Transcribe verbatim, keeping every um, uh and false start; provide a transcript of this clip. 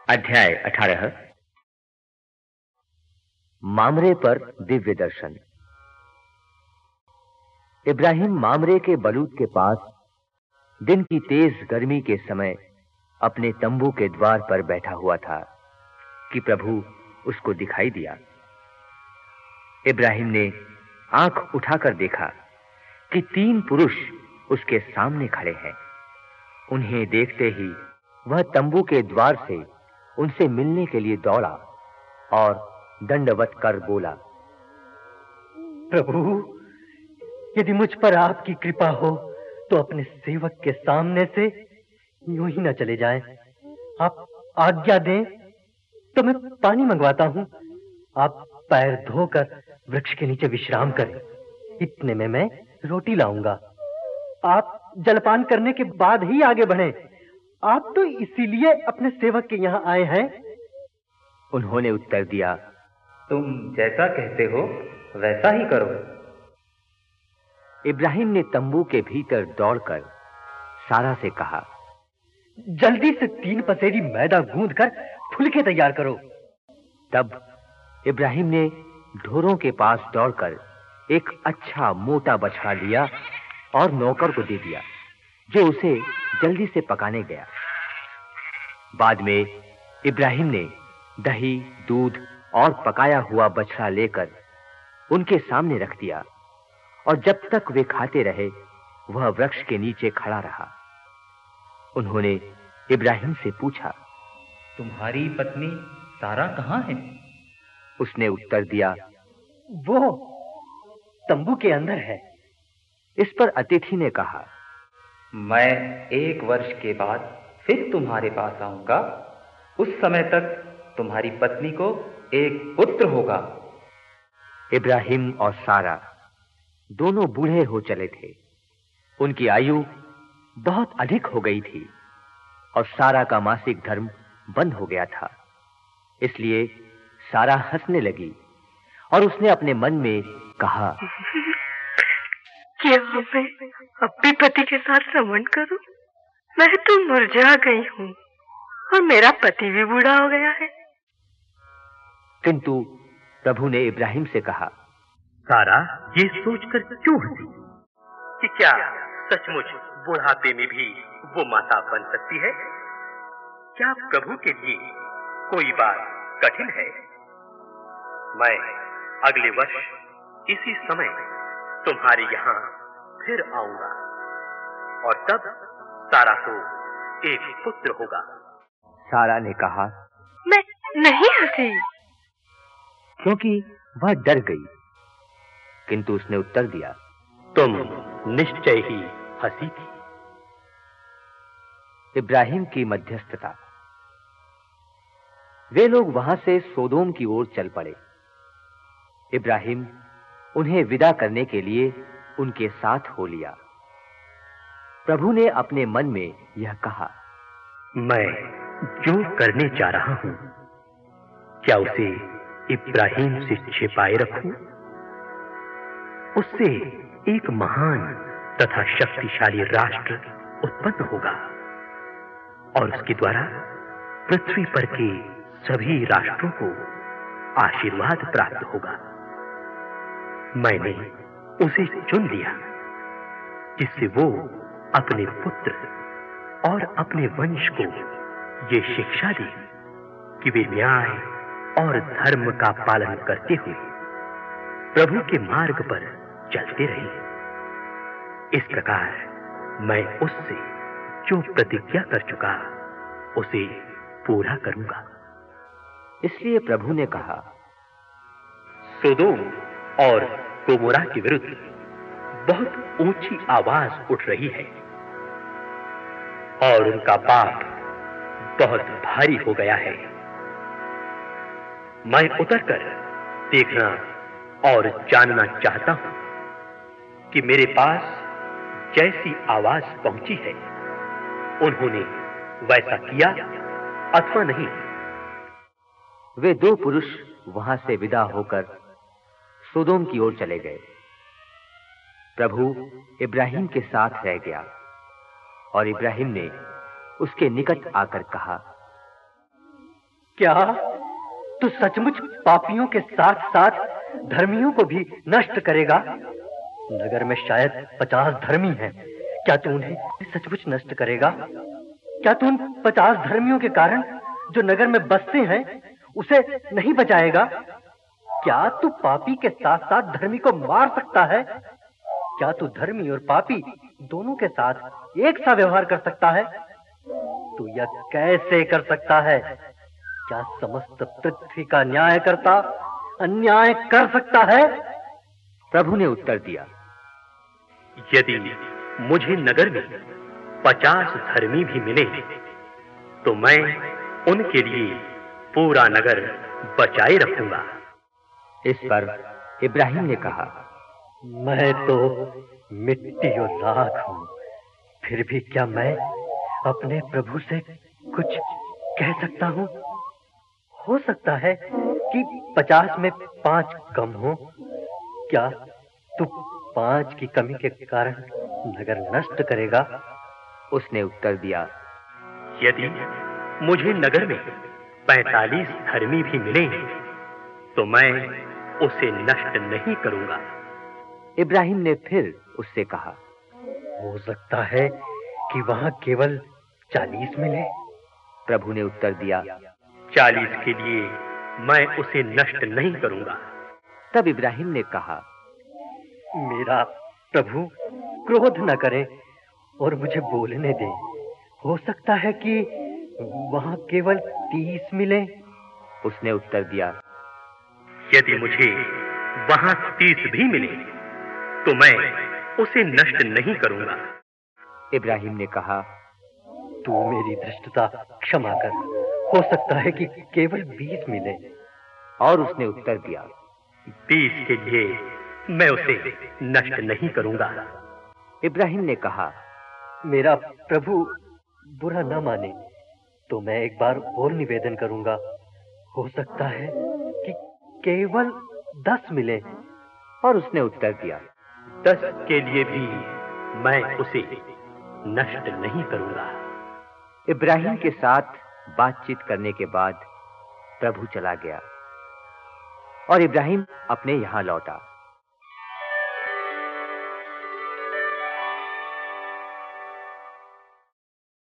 अध्याय अठारह। मामरे पर दिव्य दर्शन। इब्राहिम मामरे के बलूत के पास दिन की तेज गर्मी के समय अपने तंबू के द्वार पर बैठा हुआ था कि प्रभु उसको दिखाई दिया। इब्राहिम ने आंख उठाकर देखा कि तीन पुरुष उसके सामने खड़े हैं। उन्हें देखते ही वह तंबू के द्वार से उनसे मिलने के लिए दौड़ा और दंडवत कर बोला, प्रभु, यदि मुझ पर आपकी कृपा हो तो अपने सेवक के सामने से यूं ही न चले जाएं। आप आज्ञा दें तो मैं पानी मंगवाता हूं। आप पैर धोकर वृक्ष के नीचे विश्राम करें। इतने में मैं रोटी लाऊंगा। आप जलपान करने के बाद ही आगे बढ़ें। आप तो इसीलिए अपने सेवक के यहाँ आए हैं। उन्होंने उत्तर दिया, तुम जैसा कहते हो वैसा ही करो। इब्राहिम ने तंबू के भीतर दौड़कर सारा से कहा, जल्दी से तीन पसेरी मैदा गूंथकर फुलके तैयार करो। तब इब्राहिम ने ढोरों के पास दौड़कर एक अच्छा मोटा बछड़ा लिया और नौकर को दे दिया, जो उसे जल्दी से पकाने गया। बाद में इब्राहिम ने दही, दूध और पकाया हुआ बछड़ा लेकर उनके सामने रख दिया और जब तक वे खाते रहे वह वृक्ष के नीचे खड़ा रहा। उन्होंने इब्राहिम से पूछा, तुम्हारी पत्नी सारा कहां है? उसने उत्तर दिया, वो तंबू के अंदर है। इस पर अतिथि ने कहा, मैं एक वर्ष के बाद फिर तुम्हारे पास आऊंगा। उस समय तक तुम्हारी पत्नी को एक पुत्र होगा। इब्राहिम और सारा दोनों बूढ़े हो चले थे। उनकी आयु बहुत अधिक हो गई थी और सारा का मासिक धर्म बंद हो गया था। इसलिए सारा हंसने लगी और उसने अपने मन में कहा, क्या मैं अपने पति के साथ रमण करूं? मैं तो मुरझा गई हूं और मेरा पति भी बूढ़ा हो गया है। किंतु प्रभु ने इब्राहिम से कहा, सारा ये सोचकर क्यों हंसी कि क्या सचमुच बुढ़ापे में भी वो माता बन सकती है? क्या प्रभु के लिए कोई बात कठिन है? मैं अगले वर्ष इसी समय तुम्हारे यहाँ फिर आऊंगा और तब सारा को एक पुत्र होगा। सारा ने कहा, मैं नहीं हंसी, क्योंकि वह डर गई। किंतु उसने उत्तर दिया, तुम निश्चय ही हंसी थी। इब्राहिम की मध्यस्थता। वे लोग वहां से सोदोम की ओर चल पड़े। इब्राहिम उन्हें विदा करने के लिए उनके साथ हो लिया। प्रभु ने अपने मन में यह कहा, मैं जो करने जा रहा हूं क्या उसे इब्राहिम से छिपाए रखूं? उससे एक महान तथा शक्तिशाली राष्ट्र उत्पन्न होगा और उसके द्वारा पृथ्वी पर के सभी राष्ट्रों को आशीर्वाद प्राप्त होगा। मैंने उसे चुन लिया जिससे वो अपने पुत्र और अपने वंश को ये शिक्षा दे कि वे न्याय और धर्म का पालन करते हुए प्रभु के मार्ग पर चलते रहे। इस प्रकार मैं उससे जो प्रतिज्ञा कर चुका उसे पूरा करूंगा। इसलिए प्रभु ने कहा, सोदोम और गोमोरा के विरुद्ध बहुत ऊंची आवाज उठ रही है और उनका पाप बहुत भारी हो गया है। मैं उतरकर देखना और जानना चाहता हूं कि मेरे पास जैसी आवाज पहुंची है उन्होंने वैसा किया अथवा नहीं। वे दो पुरुष वहां से विदा होकर सोदोम की ओर चले गए। प्रभु इब्राहिम के साथ रह गया और इब्राहिम ने उसके निकट आकर कहा, क्या तू सचमुच पापियों के साथ साथ धर्मियों को भी नष्ट करेगा? नगर में शायद पचास धर्मी हैं। क्या तू उन्हें सचमुच नष्ट करेगा? क्या तू उन पचास धर्मियों के कारण जो नगर में बसते हैं उसे नहीं बचाएगा? क्या तू पापी के साथ साथ धर्मी को मार सकता है? क्या तू धर्मी और पापी दोनों के साथ एक सा व्यवहार कर सकता है? तू यह कैसे कर सकता है? क्या समस्त पृथ्वी का न्याय करता अन्याय कर सकता है? प्रभु ने उत्तर दिया, यदि मुझे नगर में पचास धर्मी भी मिले तो मैं उनके लिए पूरा नगर बचाए रखूंगा। इस पर इब्राहिम ने कहा, मैं तो मिट्टी और राख हूं, फिर भी क्या मैं अपने प्रभु से कुछ कह सकता हूं? हो सकता है कि पचास में पांच कम हो। क्या तू पांच की कमी के कारण नगर नष्ट करेगा? उसने उत्तर दिया, यदि मुझे नगर में पैंतालीस धर्मी भी मिले तो मैं उसे नष्ट नहीं करूंगा। इब्राहिम ने फिर उससे कहा, हो सकता है कि वहां केवल चालीस मिले। प्रभु ने उत्तर दिया, चालीस के लिए मैं उसे नष्ट नहीं करूंगा। तब इब्राहिम ने कहा, मेरा प्रभु क्रोध न करे और मुझे बोलने दे। हो सकता है कि वहां केवल तीस मिले। उसने उत्तर दिया, यदि मुझे वहां तीस भी मिले तो मैं उसे नष्ट नहीं करूंगा। इब्राहिम ने कहा, तू मेरी धृष्टता क्षमा कर। हो सकता है कि केवल बीस मिले। और उसने उत्तर दिया, बीस के लिए मैं उसे नष्ट नहीं करूंगा। इब्राहिम ने कहा, मेरा प्रभु बुरा न माने तो मैं एक बार और निवेदन करूंगा। हो सकता है कि केवल दस मिले। और उसने उत्तर दिया, दस के लिए भी मैं उसे नष्ट नहीं करूंगा। इब्राहिम के साथ बातचीत करने के बाद प्रभु चला गया और इब्राहिम अपने यहां लौटा।